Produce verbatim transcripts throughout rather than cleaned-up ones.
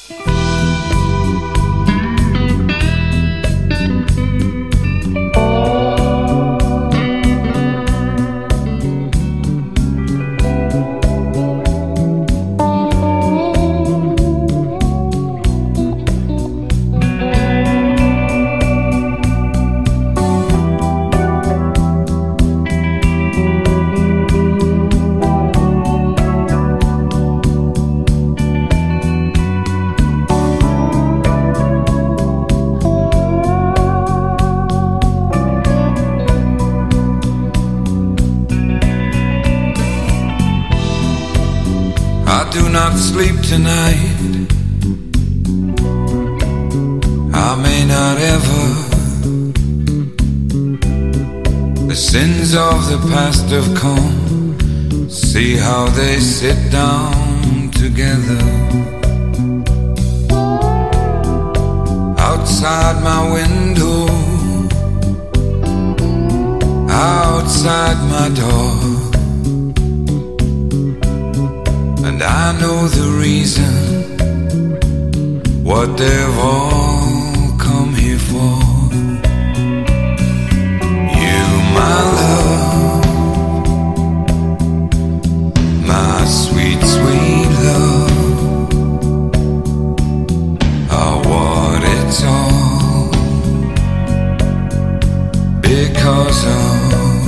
I do not sleep tonight. I may not ever. The sins of the past have come. See how they sit down together. Outside my window, outside my door. And I know the reason, what they've all come here for. You, my love, my sweet, sweet love, are what it's all because of.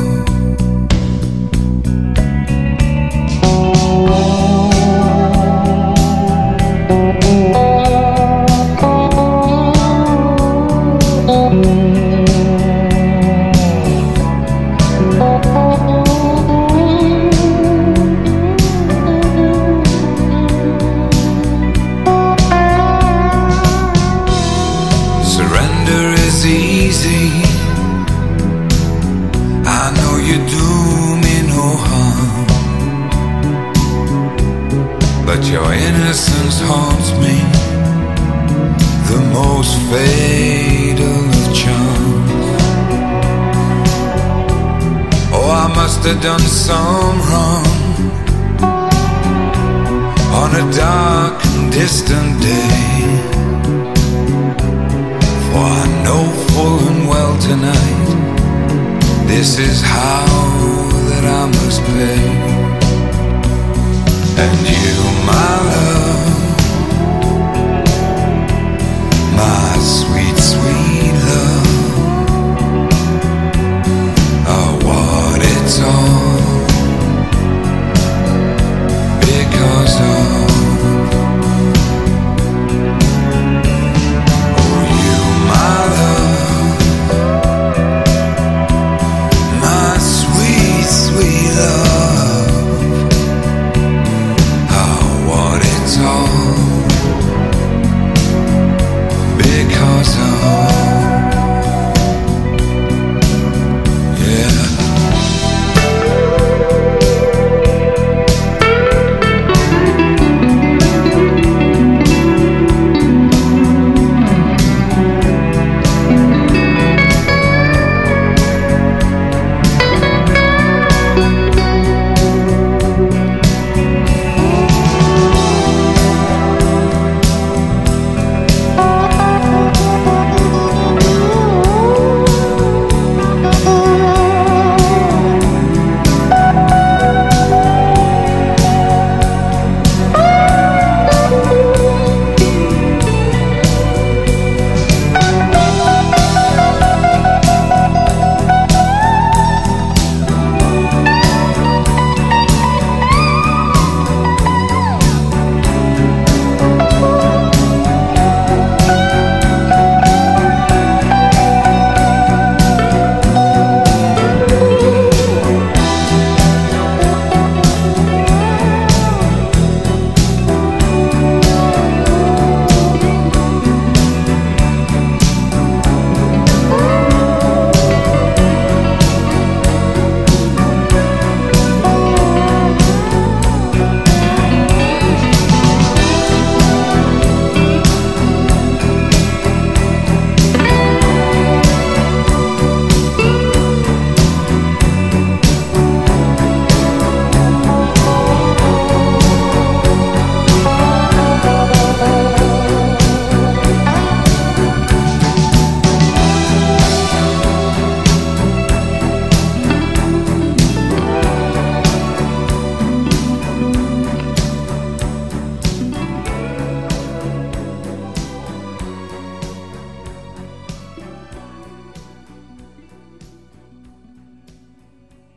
Easy, I know you do me no harm, but your innocence haunts me, the most fatal of charms. Oh, I must have done some wrong on a dark and distant day. For I know full and well tonight, this is how that I must pay. And you, my love,